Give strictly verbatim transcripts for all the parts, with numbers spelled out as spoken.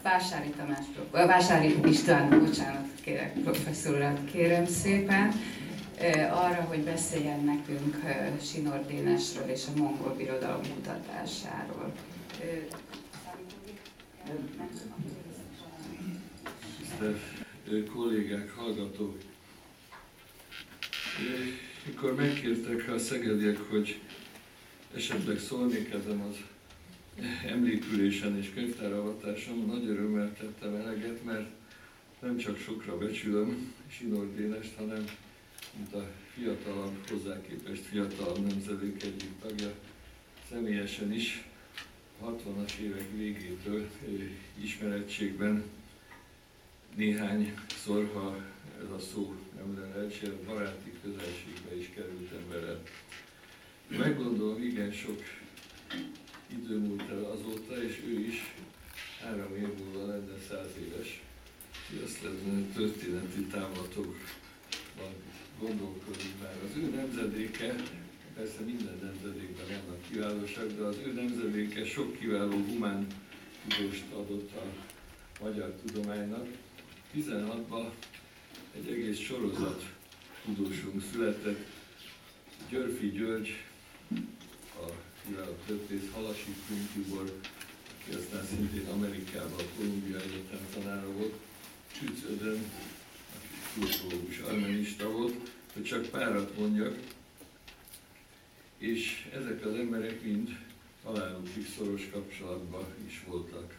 Vásári Tamás, Vásári István, bocsánat, kérek, professzor urat, kérem szépen, arra, hogy beszéljen nekünk Sinor Dénesről és a mongol birodalom kutatásáról. Tisztelt kollégák, hallgatók! Mikor megkértek a szegediek, hogy esetleg szólnék ezen az emlékülésen és könyvtáravatáson, nagy örömmel tettem eleget, mert nem csak sokra becsülöm Sinor Dénest, hanem mint a fiatalabb, hozzá képest fiatalabb nemzedék egyik tagja, személyesen is hatvanas évek végétől ismerettségben néhányszor, ha ez a szó nem lenne egyszer, baráti közelségbe is kerültem vele. Meggondolom, igen sok idő múlt el azóta, és ő is három év múlva lenne száz éves. Azt lenne történeti távlatokban gondolkodik már. Az ő nemzedéke, persze minden nemzedékben vannak kiválósak, de az ő nemzedéke sok kiváló humán tudóst adott a magyar tudománynak. tizenhatban egy egész sorozat tudósunk született. Györfi György, a kiváló történész, Halasi Tibor, aki aztán szintén Amerikában a Columbia Egyetem tanára volt, Csüc Ödön, aki kultúrológus armenista volt, hogy csak párat mondjak, és ezek az emberek mind halálukig szoros kapcsolatban is voltak.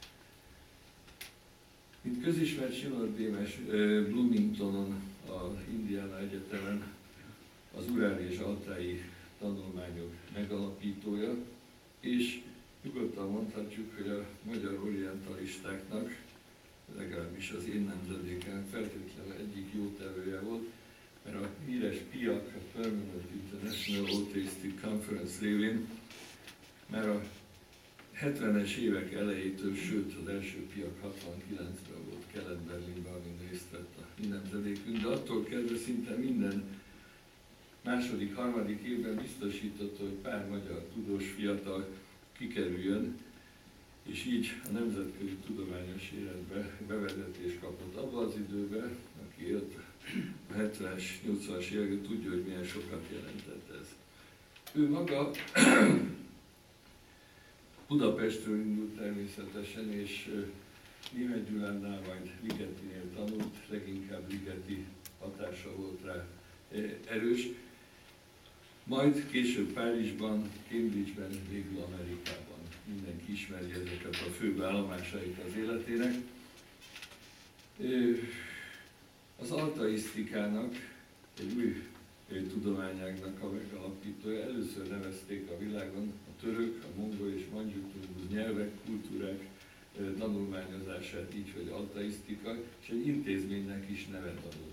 Mint közismert, Sinor Dénes Bloomingtonon, az Indiana Egyetemen az uráli és altái tanulmányok megalapítója, és nyugodtan mondhatjuk, hogy a magyar orientalistáknak, legalábbis az én nemzedékem feltétlenül egyik jó tevője volt, mert a híres P I A C, a Permanent International Atheistic Conference révén már a hetvenes évek elejétől, sőt az első P I A C hatvankilencben volt Kelet-Berlinben, amin részt vett a mi nemzedékünk, de attól kezdve szinte minden második, harmadik évben biztosította, hogy pár magyar tudós fiatal kikerüljön, és így a nemzetközi tudományos életbe bevezetést kapott abban az időben, aki élt a hetvenes, nyolcvanas években, tudja, hogy milyen sokat jelentett ez. Ő maga Budapestről indult természetesen, és Németh-Gyulánnál, majd Ligetinél tanult, leginkább Ligeti hatása volt rá erős. Majd később Párizsban, Cambridge-ben, végül Amerikában. Mindenki ismeri ezeket a főbb állomásait az életének. Az altaisztikának, egy új tudományágnak a megalapítója, először nevezték a világon a török, a mongol és mandzsukurusz nyelvek, kultúrák tanulmányozását így, hogy altaisztika, és egy intézménynek is nevet adott.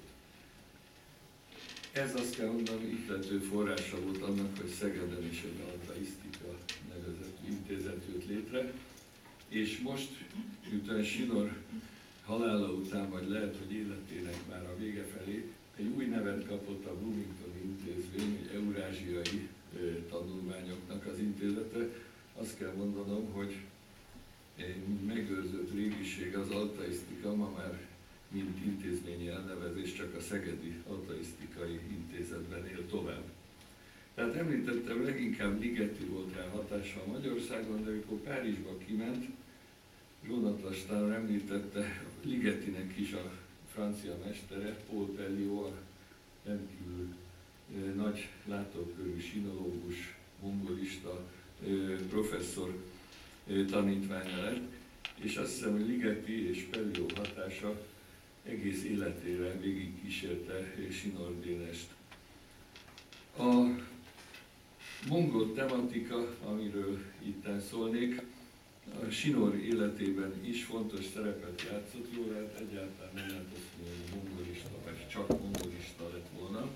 Ez azt kell mondanom, ihlető forrása volt annak, hogy Szegeden is egy altaisztika nevezetű intézet jött létre, és most, miután Sinor halála után, vagy lehet, hogy életének már a vége felé, egy új nevet kapott a Bloomingtoni Intézmény, egy eurázsiai tanulmányoknak az intézete. Azt kell mondanom, hogy egy megőrzött régiség az altaisztika, ma már mint intézményi elnevezés, csak a Szegedi Altaisztikai Intézetben él tovább. Tehát említettem, leginkább Ligeti volt rá hatással Magyarországon, de amikor Párizsba kiment, Jonathan Steiner említette, Ligetinek is a francia mestere, Paul Pelliot, a rendkívül eh, nagy látókörű sinológus, mongolista eh, professzor eh, tanítványa lett, és azt hiszem, hogy Ligeti és Pelliot hatása egész életére végig kísérte Sinor Dénest. A mongol tematika, amiről itten szólnék, a Sinor életében is fontos szerepet játszott, jól lehet egyáltalán nem lehet azt mondani, hogy mongolista, vagy csak mongolista lett volna.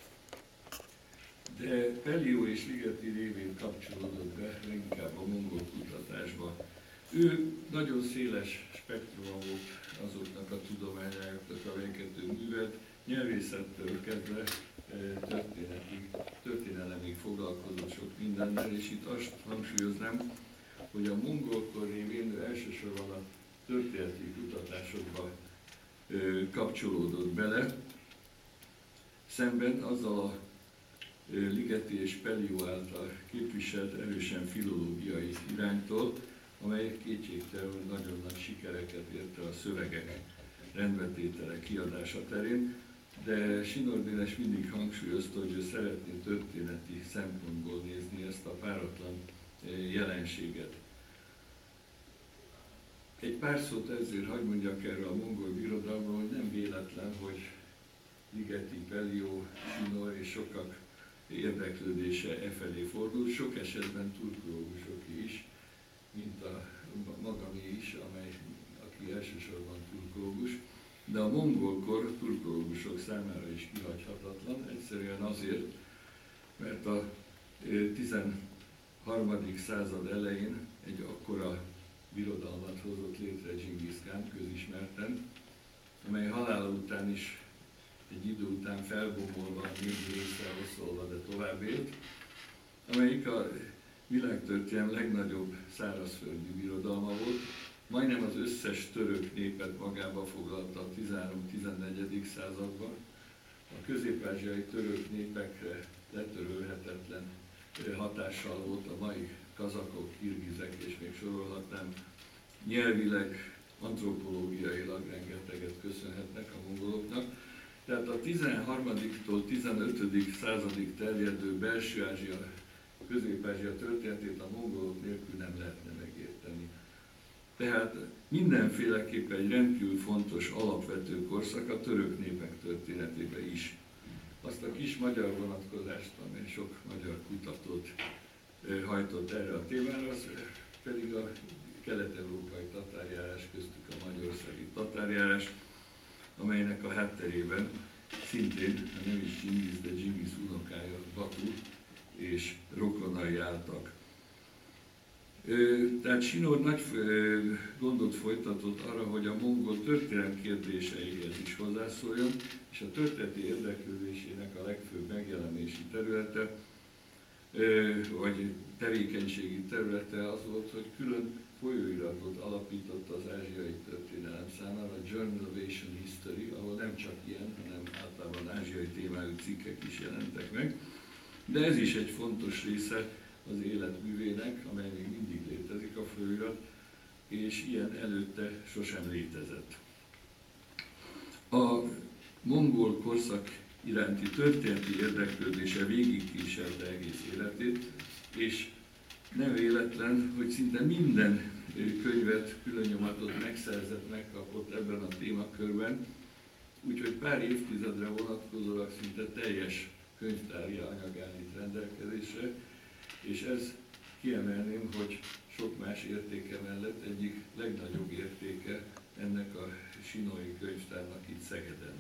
De Pelliot és Ligeti révén kapcsolódott be leginkább a mongol kutatásba. Ő nagyon széles spektruma volt azoknak a tudományáknak, amelyeket ő művelt, nyelvészettől kezdve történelemig foglalkozott sok mindennel, és itt azt hangsúlyoznám, hogy a mongolkor révén ő elsősorban a történeti kutatásokba kapcsolódott bele, szemben azzal a Ligeti és Pelliot által képviselt erősen filológiai iránytól, amely kétségtelenül nagyon nagy sikereket ért el a szövegek rendbetétele kiadása terén, de Sinor Dénes mindig hangsúlyozta, hogy ő szeretné történeti szempontból nézni ezt a páratlan jelenséget. Egy pár szót ezért hagy mondjak erről a mongol birodalomról, hogy nem véletlen, hogy Ligeti, Pelliot, Sinor és sokak érdeklődése e felé fordul, sok esetben turkológusoké is, mint a magamé is, amely, aki elsősorban turkológus, de a mongolkor turkológusok számára is kihagyhatatlan, egyszerűen azért, mert a tizenharmadik század elején egy akkora birodalmat hozott létre Dzsingisz Kán közismerten, amely halála után is egy idő után felbomolva, négy részre oszolva, de tovább élt, amelyik a világtörténelem legnagyobb szárazföldi birodalma volt. Majdnem az összes török népet magába foglalta a tizenhárom-tizennegyedik században. A közép-ázsiai török népekre letörölhetetlen hatással volt a mai kazakok, kirgizek és még sorolhatnám. Nyelvileg, antropológiailag rengeteget köszönhetnek a mongoloknak. Tehát a tizenharmadiktól tizenötödik századig terjedő Belső-Ázsia, Közép-Ázsia történetét a mongolok nélkül nem lehetne megérteni. Tehát mindenféleképpen egy rendkívül fontos, alapvető korszak a török népek történetében is. Azt a kis magyar vonatkozást, amely sok magyar kutatót hajtott erre a témára, az pedig a kelet-európai tatárjárás, köztük a magyarországi tatárjárás, amelynek a hátterében szintén, nem is Dzsingisz, de Dzsingisz unokája Batu és rokonai álltak. Tehát Sinor nagy gondot folytatott arra, hogy a mongol történelem kérdéseihez is hozzászóljon, és a történeti érdeklődésének a legfőbb megjelenési területe, vagy tevékenységi területe az volt, hogy külön folyóiratot alapított az ázsiai történelem számára, a Journal of Asian History, ahol nem csak ilyen, hanem általában ázsiai témájú cikkek is jelentek meg. De ez is egy fontos része az életművének, amely még mindig létezik a folyóirat, és ilyen előtte sosem létezett. A mongol korszak iránti történeti érdeklődése végigkísérte egész életét, és nem véletlen, hogy szinte minden könyvet, külön nyomatot megszerzett, megkapott ebben a témakörben, úgyhogy pár évtizedre vonatkozólag szinte teljes könyvtári anyag állít rendelkezésre, és ez kiemelném, hogy sok más értéke mellett egyik legnagyobb értéke ennek a sinoi könyvtárnak itt Szegeden.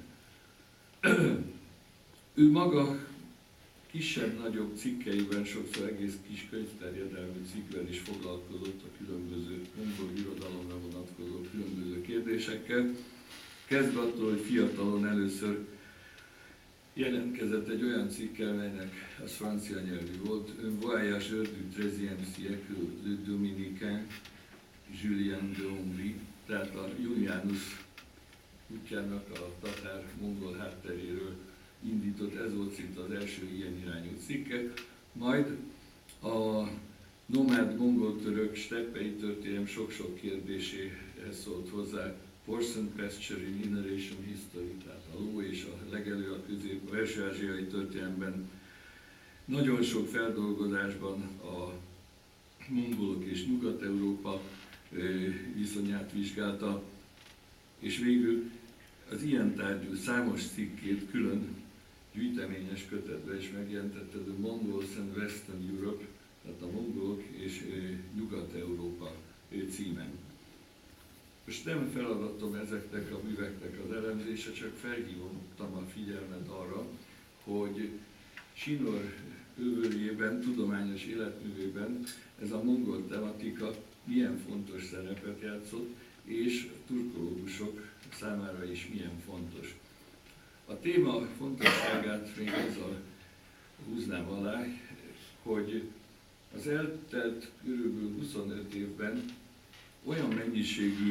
Ő maga kisebb-nagyobb cikkeiben, sokszor egész kis könyvterjedelmű cikkben is foglalkozott a különböző mongol birodalomra vonatkozó különböző kérdésekkel. Kezdve attól, hogy fiatalon először jelentkezett egy olyan cikkel, melynek az francia nyelvű volt, Un voyageur du treizième siècle, le dominicain Julien de Hongrie, tehát a Julianus útjának a tatár-mongol hátteréről indított, ez volt szinte az első ilyen irányú cikke, majd a nomád mongol-török steppei történelem sok-sok kérdéséhez szólt hozzá, Horse and Pasture in Inner Asian History, tehát a ló és a legelő a közép, a belső-ázsiai történelemben. Nagyon sok feldolgozásban a mongolok és Nyugat-Európa viszonyát vizsgálta, és végül az ilyen tárgyú számos cikkét külön gyűjteményes kötetbe is megjelentette, The Mongols and Western Europe, tehát a mongolok és Nyugat-Európa címen. Most nem feladatom ezeknek a műveknek az elemzése, csak felhívottam a figyelmet arra, hogy Sinor őrjében, tudományos életművében ez a mongol tematika milyen fontos szerepet játszott, és turkológusok számára is milyen fontos. A téma fontosságát még azzal húznám alá, hogy az eltelt körülbelül huszonöt évben olyan mennyiségű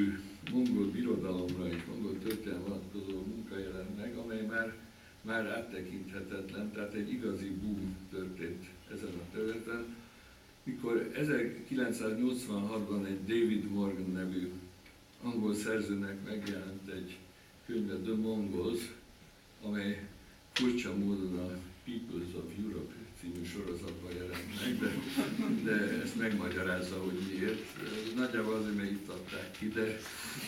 mongol birodalomra és mongol történelem vonatkozó munka jelent meg, amely már, már áttekinthetetlen, tehát egy igazi boom történt ezen a területen, mikor ezerkilencszáznyolcvanhatban egy David Morgan nevű angol szerzőnek megjelent egy könyve, The Mongols, amely furcsa módon a Peoples of Europe című sorozatban jelent meg, de, de ezt megmagyarázza, hogy miért. Nagyjából azért, mert itt adták ki, de,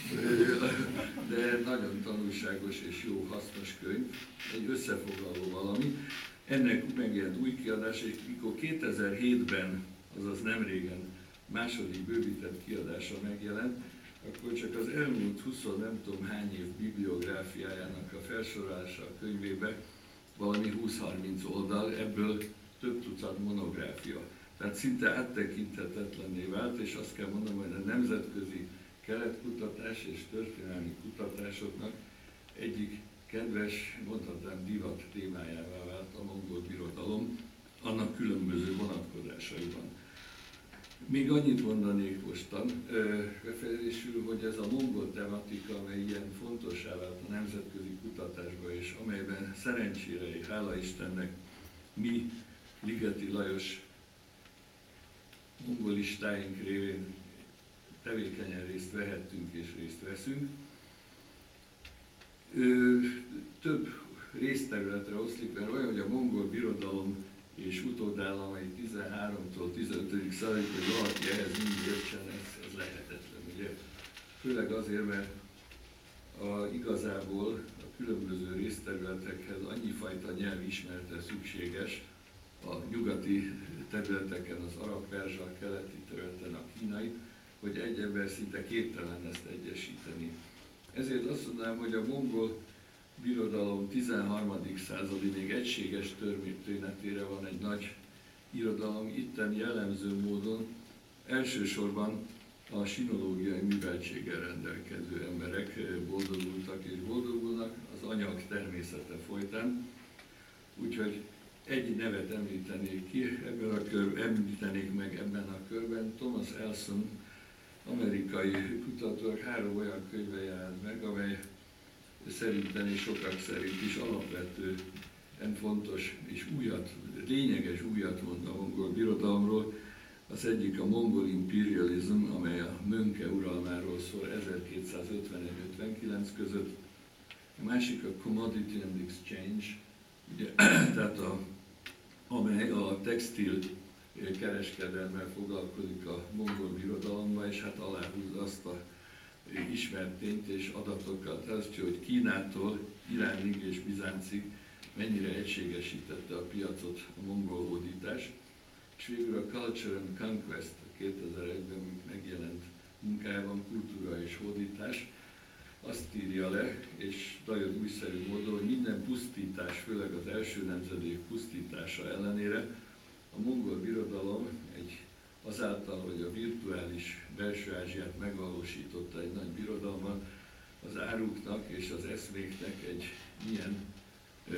de nagyon tanulságos és jó, hasznos könyv, egy összefoglaló valami. Ennek megjelent új kiadás, és mikor kétezer-hétben, azaz nem régen, második bővített kiadása megjelent, akkor csak az elmúlt húsz nem tudom hány év bibliográfiájának a felsorolása a könyvébe valami húsz-harminc oldal, ebből több tucat monográfia. Tehát szinte áttekinthetetlenné vált, és azt kell mondanom, hogy a nemzetközi keletkutatás és történelmi kutatásoknak egyik kedves, mondhatnám divat témájává vált a mongol birodalom, annak különböző vonatkozásaiban. Még annyit mondanék mostan, befejezésül, hogy ez a mongol tematika, amely ilyen fontossá vált a nemzetközi kutatásban, és amelyben szerencsére, hála Istennek, mi Ligeti Lajos mongolistáink révén tevékenyen részt vehettünk és részt veszünk. Több részterületre oszlik, mert olyan, hogy a mongol birodalom és utódállamai tizenháromtól tizenötödik századig, hogy valaki ehhez mind értsen, ez, ez lehetetlen, ugye? Főleg azért, mert a, igazából a különböző részterületekhez annyi fajta nyelv ismerete szükséges, a nyugati területeken, az arab-perzsa, a keleti területen, a kínai, hogy egy ember szinte képtelen ezt egyesíteni. Ezért azt mondanám, hogy a mongol birodalom tizenharmadik századi még egységes történetére van egy nagy irodalom, itten jellemző módon elsősorban a sinológiai műveltséggel rendelkező emberek boldogultak és boldogulnak az anyag természete folytán. Úgyhogy egy nevet említenék ki, ebben a kör, említenék meg ebben a körben. Thomas Elson, amerikai kutató, három olyan könyve jelent meg, amely szerintem és sokak szerint is alapvetően fontos és újat, lényeges újat mond a mongol birodalomról. Az egyik a Mongol Imperialism, amely a Mönke uralmáról szól ezerkétszázötvenegy-ötvenkilenc között. A másik a Commodity and Exchange, ugye, tehát a, amely a textil kereskedelemmel foglalkozik a mongol birodalomban, és hát aláhúzza azt a ismert tényt és adatokat, azt, hogy Kínától Iránig és Bizáncig mennyire egységesítette a piacot a mongol hódítás, és végül a Culture and Conquest kétezer-egyben megjelent munkájában, kultúra és hódítás, azt írja le, és nagyon újszerű módon, hogy minden pusztítás, főleg az első nemzedék pusztítása ellenére a mongol birodalom egy azáltal, hogy a virtuális belső Ázsiát megvalósította egy nagy birodalomban, az áruknak és az eszméknek egy milyen ö,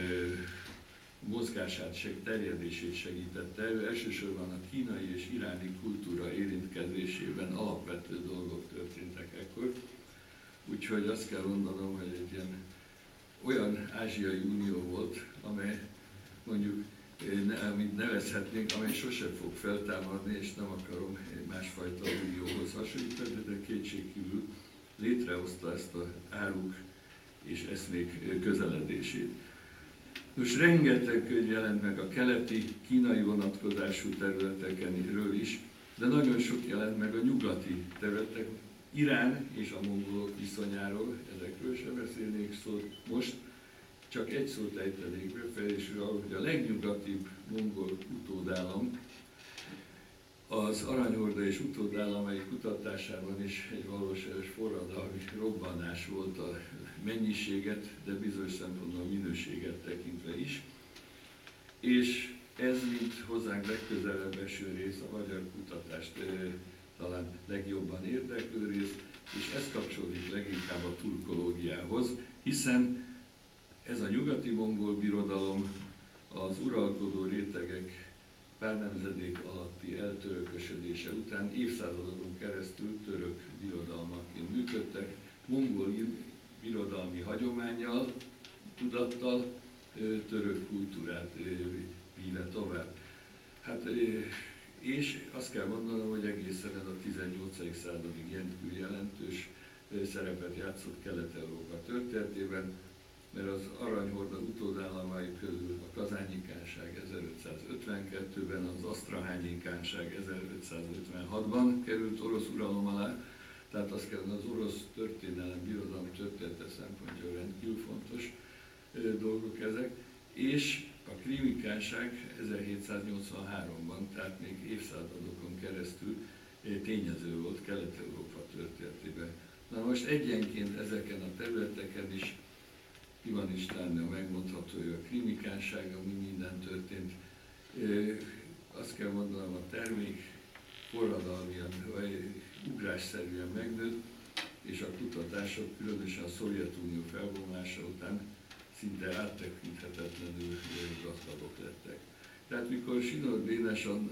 mozgását, seg, terjedését segítette. Ő elsősorban a kínai és iráni kultúra érintkezésében alapvető dolgok történtek ekkor. Úgyhogy azt kell mondanom, hogy egy ilyen olyan Ázsiai Unió volt, amely mondjuk Ne, amit nevezhetnénk, amely sosem fog feltámadni, és nem akarom egy másfajta unióhoz hasonlítani, de kétségkívül létrehozta ezt az áruk és eszmék közeledését. Most rengeteg könyv jelent meg a keleti, kínai vonatkozású területekenről is, de nagyon sok jelent meg a nyugati területek, Irán és a mongolok viszonyáról, ezekről sem beszélnék szó most, csak egy szót ejtenék befejezésül, hogy a legnyugatibb mongol utódállam az Aranyhorda és utódállamai kutatásában is egy valós forradalmi robbanás volt a mennyiséget, de bizonyos szempontból a minőséget tekintve is. És ez, mint hozzánk legközelebb eső rész, a magyar kutatást talán legjobban érdeklő rész, és ez kapcsolódik leginkább a turkológiához, hiszen ez a nyugati mongol birodalom az uralkodó rétegek pár nemzedék alatti eltörökösödése után évszázadokon keresztül török birodalmakként működtek, mongol birodalmi hagyománnyal, tudattal török kultúrát víve tovább. Hát, és azt kell mondanom, hogy egészen ez a tizennyolcadik századig rendkívül jelentős szerepet játszott Kelet-Európa történetében, mert az aranyhorda utódállamai közül a Kazányi Kánság ezerötszázötvenkettőben, az Asztrahányi Kánság ezerötszázötvenhatban került orosz uralom alá, tehát azt kell, az orosz történelem, birodalmi története szempontjából rendkívül fontos dolgok ezek, és a Krími Kánság ezerhétszáznyolcvanháromban, tehát még évszázadokon keresztül tényező volt Kelet-Európa történetében. Na most egyenként ezeken a területeken is Ivan Istvánnél megmondható, hogy a Krími Kánság, ami minden történt. Azt kell mondanom, a termék forradalmian, vagy ugrásszerűen megnőtt, és a kutatások, különösen a Szovjetunió felbomlása után szinte áttekinthetetlenül gazdagok lettek. Tehát mikor Sinor Dénes a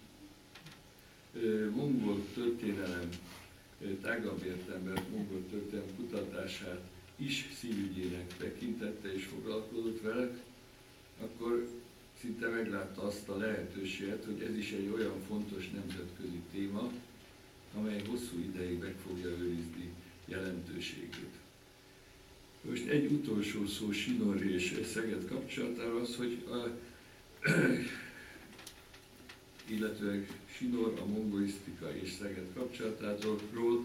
mongol történelem, tágabb értelemben mongol történelem kutatását is szívügyének tekintette és foglalkozott vele, akkor szinte meglátta azt a lehetőséget, hogy ez is egy olyan fontos nemzetközi téma, amely hosszú ideig meg fogja őrizni jelentőségét. Most egy utolsó szó Sinor és Szeged kapcsolatára az, hogy a, illetve Sinor, a mongolisztika és Szeged kapcsolatáról.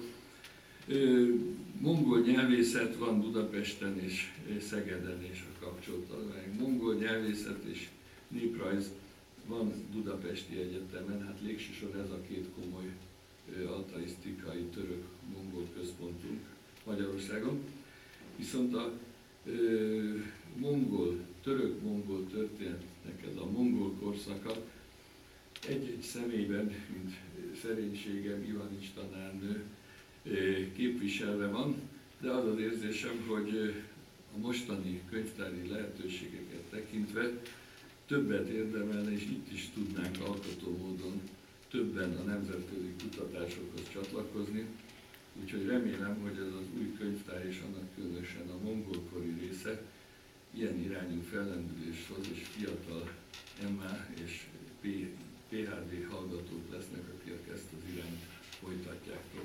Mongol nyelvészet van Budapesten és Szegeden és a kapcsolatban. Mongol nyelvészet és néprajz van Budapesti Egyetemen, hát légsősorban ez a két komoly altaisztikai török-mongol központunk Magyarországon. Viszont a ö, mongol, török-mongol történetnek ez a mongol korszaka egy-egy személyben, mint szerénységem, Ivanics tanárnő képviselve van, de az az érzésem, hogy a mostani könyvtári lehetőségeket tekintve többet érdemelne, és itt is tudnánk alkotó módon többen a nemzetközi kutatásokhoz csatlakozni. Úgyhogy remélem, hogy ez az új könyvtár és annak különösen a mongolkori része ilyen irányú fellendülést hoz, és fiatal em á és pé há dé hallgatók lesznek, akik ezt az irányt folytatják tovább.